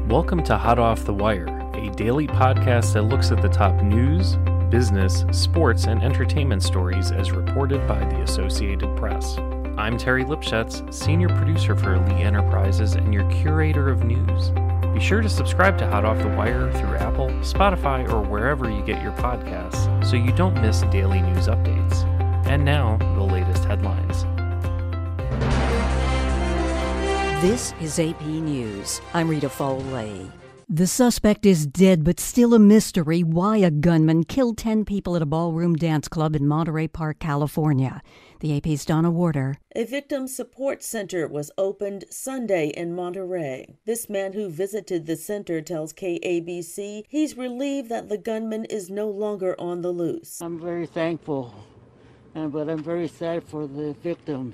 Welcome to Hot Off the Wire, a daily podcast that looks at the top news, business, sports, and entertainment stories as reported by the Associated Press. I'm Terry Lipschutz, senior producer for Elite Enterprises and your curator of news. Be sure to subscribe to Hot Off the Wire through Apple, Spotify, or wherever you get your podcasts so you don't miss daily news updates. And now, the latest headlines. This is AP News. I'm Rita Foley. The suspect is dead, but still a mystery why a gunman killed 10 people at a ballroom dance club in Monterey Park, California. The AP's Donna Warder. A victim support center was opened Sunday in Monterey. This man who visited the center tells KABC he's relieved that the gunman is no longer on the loose. I'm very thankful, but I'm very sad for the victims.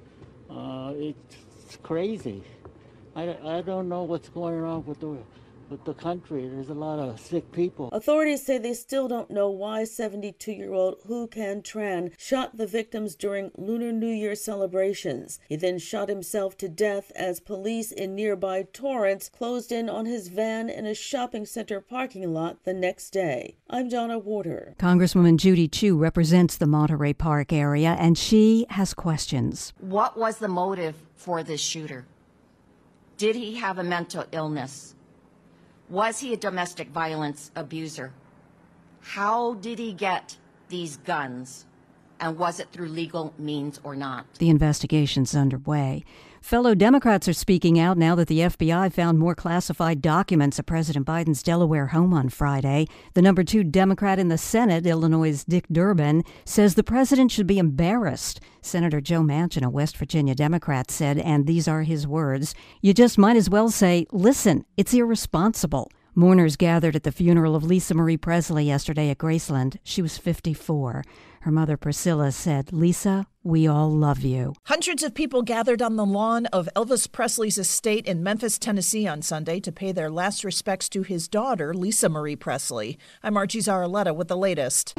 It's crazy. I don't know what's going on with the country. There's a lot of sick people. Authorities say they still don't know why 72-year-old Hu Can Tran shot the victims during Lunar New Year celebrations. He then shot himself to death as police in nearby Torrance closed in on his van in a shopping center parking lot the next day. I'm Donna Warder. Congresswoman Judy Chu represents the Monterey Park area, and she has questions. What was the motive for this shooter? Did he have a mental illness? Was he a domestic violence abuser? How did he get these guns? And was it through legal means or not? The investigation's underway. Fellow Democrats are speaking out now that the FBI found more classified documents at President Biden's Delaware home on Friday. The number 2 Democrat in the Senate, Illinois' Dick Durbin, says the president should be embarrassed. Senator Joe Manchin, a West Virginia Democrat, said, and these are his words, "You just might as well say, listen, it's irresponsible." Mourners gathered at the funeral of Lisa Marie Presley yesterday at Graceland. She was 54. Her mother, Priscilla, said, "Lisa, we all love you." Hundreds of people gathered on the lawn of Elvis Presley's estate in Memphis, Tennessee on Sunday to pay their last respects to his daughter, Lisa Marie Presley. I'm Archie Zaraletta with the latest.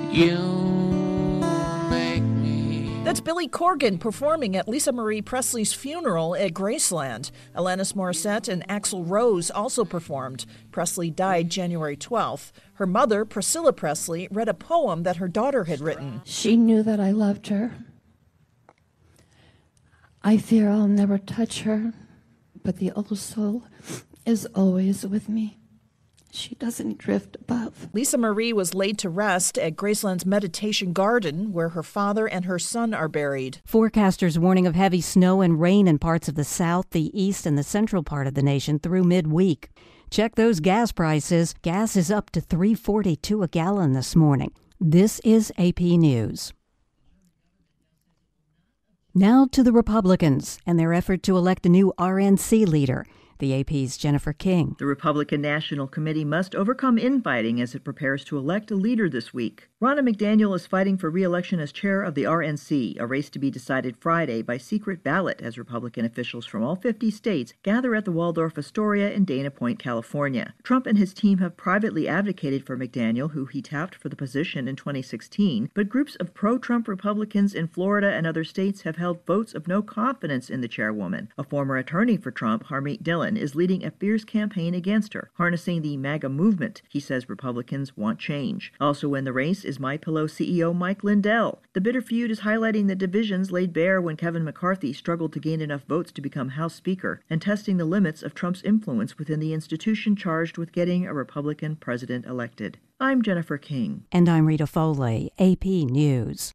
That's Billy Corgan performing at Lisa Marie Presley's funeral at Graceland. Alanis Morissette and Axl Rose also performed. Presley died January 12th. Her mother, Priscilla Presley, read a poem that her daughter had written. She knew that I loved her. I fear I'll never touch her, but the old soul is always with me. She doesn't drift above. Lisa Marie was laid to rest at Graceland's Meditation Garden, where her father and her son are buried. Forecasters warning of heavy snow and rain in parts of the south, the east, and the central part of the nation through midweek. Check those gas prices. Gas is up to $3.42 a gallon this morning. This is AP News. Now to the Republicans and their effort to elect a new RNC leader. The AP's Jennifer King. The Republican National Committee must overcome infighting as it prepares to elect a leader this week. Ronna McDaniel is fighting for re-election as chair of the RNC, a race to be decided Friday by secret ballot as Republican officials from all 50 states gather at the Waldorf Astoria in Dana Point, California. Trump and his team have privately advocated for McDaniel, who he tapped for the position in 2016, but groups of pro-Trump Republicans in Florida and other states have held votes of no confidence in the chairwoman. A former attorney for Trump, Harmeet Dillon, is leading a fierce campaign against her, harnessing the MAGA movement. He says Republicans want change. Also in the race is MyPillow CEO Mike Lindell. The bitter feud is highlighting the divisions laid bare when Kevin McCarthy struggled to gain enough votes to become House Speaker, and testing the limits of Trump's influence within the institution charged with getting a Republican president elected. I'm Jennifer King. And I'm Rita Foley, AP News.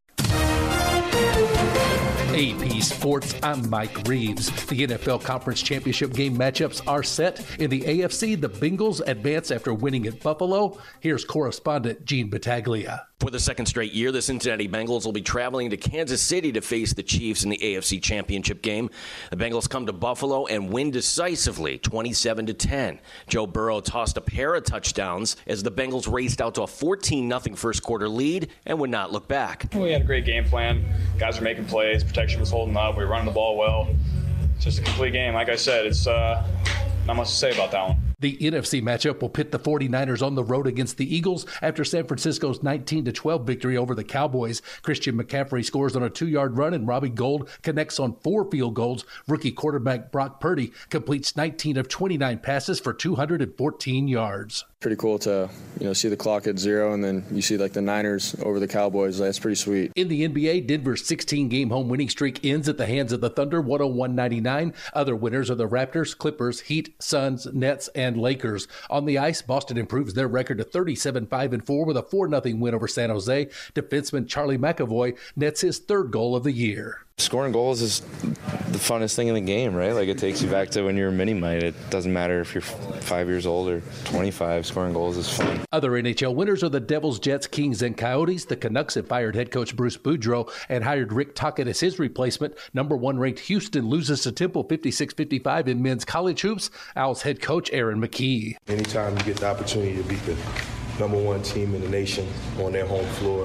AP Sports, I'm Mike Reeves. The NFL Conference Championship game matchups are set. In the AFC, the Bengals advance after winning at Buffalo. Here's correspondent Gene Battaglia. For the second straight year, the Cincinnati Bengals will be traveling to Kansas City to face the Chiefs in the AFC Championship game. The Bengals come to Buffalo and win decisively, 27-10. Joe Burrow tossed a pair of touchdowns as the Bengals raced out to a 14-0 first quarter lead and would not look back. We had a great game plan. Guys were making plays. Protection was holding up. We were running the ball well. It's just a complete game. Like I said, it's not much to say about that one. The NFC matchup will pit the 49ers on the road against the Eagles after San Francisco's 19-12 victory over the Cowboys. Christian McCaffrey scores on a 2-yard run and Robbie Gould connects on 4 field goals. Rookie quarterback Brock Purdy completes 19 of 29 passes for 214 yards. Pretty cool to, see the clock at 0 and then you see like the Niners over the Cowboys. That's pretty sweet. In the NBA, Denver's 16-game home winning streak ends at the hands of the Thunder, 101-99. Other winners are the Raptors, Clippers, Heat, Suns, Nets, and Lakers. On the ice, Boston improves their record to 37-5-4 with a 4-0 win over San Jose. Defenseman Charlie McAvoy nets his 3rd goal of the year. Scoring goals is the funnest thing in the game, right? Like, it takes you back to when you were mini-mite. It doesn't matter if you're 5 years old or 25. Scoring goals is fun. Other NHL winners are the Devils, Jets, Kings, and Coyotes. The Canucks have fired head coach Bruce Boudreau and hired Rick Tocchet as his replacement. Number 1 ranked Houston loses to Temple 56-55 in men's college hoops. Owls head coach Aaron McKee. Anytime you get the opportunity to beat the number 1 team in the nation on their home floor,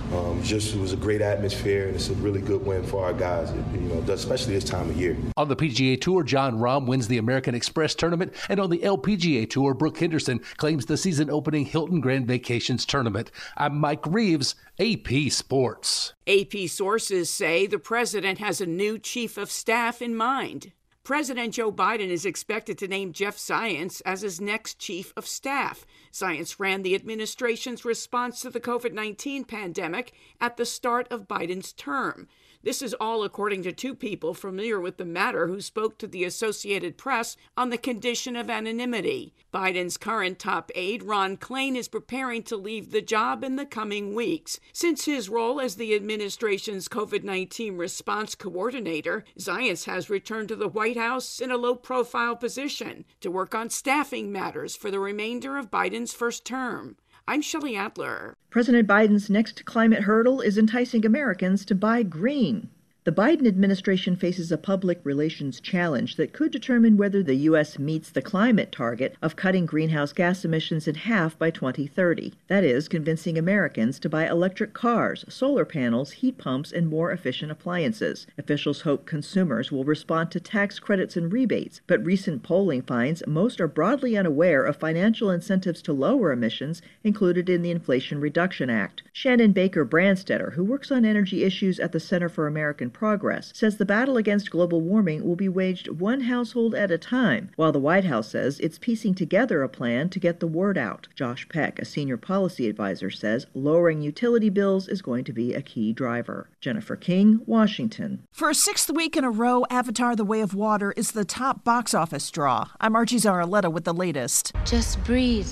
it was a great atmosphere, and it's a really good win for our guys, especially this time of year. On the PGA Tour, Jon Rahm wins the American Express tournament, and on the LPGA Tour, Brooke Henderson claims the season-opening Hilton Grand Vacations tournament. I'm Mike Reeves, AP Sports. AP sources say the president has a new chief of staff in mind. President Joe Biden is expected to name Jeff Zients as his next chief of staff. Zients ran the administration's response to the COVID-19 pandemic at the start of Biden's term. This is all according to 2 people familiar with the matter who spoke to the Associated Press on the condition of anonymity. Biden's current top aide, Ron Klain, is preparing to leave the job in the coming weeks. Since his role as the administration's COVID-19 response coordinator, Zients has returned to the White House in a low-profile position to work on staffing matters for the remainder of Biden's first term. I'm Shelley Adler. President Biden's next climate hurdle is enticing Americans to buy green. The Biden administration faces a public relations challenge that could determine whether the U.S. meets the climate target of cutting greenhouse gas emissions in half by 2030. That is, convincing Americans to buy electric cars, solar panels, heat pumps, and more efficient appliances. Officials hope consumers will respond to tax credits and rebates, but recent polling finds most are broadly unaware of financial incentives to lower emissions included in the Inflation Reduction Act. Shannon Baker Branstetter, who works on energy issues at the Center for American Progress, says the battle against global warming will be waged one household at a time, while the White House says it's piecing together a plan to get the word out. Josh Peck, a senior policy advisor, says lowering utility bills is going to be a key driver. Jennifer King, Washington. For a 6th week in a row, Avatar: The Way of Water is the top box office draw. I'm Archie Zaraletta with the latest. Just breathe.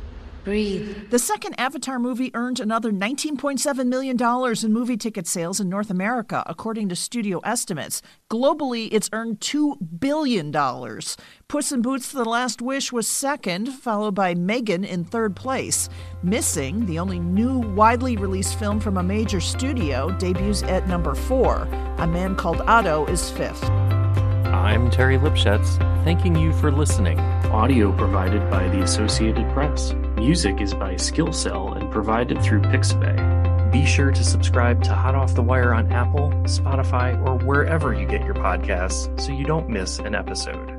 Breathe. The second Avatar movie earned another $19.7 million in movie ticket sales in North America, according to studio estimates. Globally, it's earned $2 billion. Puss in Boots: The Last Wish was second, followed by Megan in 3rd place. Missing, the only new widely released film from a major studio, debuts at number 4. A Man Called Otto is 5th. I'm Terry Lipschutz, thanking you for listening. Audio provided by the Associated Press. Music is by Skillcell and provided through Pixabay. Be sure to subscribe to Hot Off the Wire on Apple, Spotify, or wherever you get your podcasts so you don't miss an episode.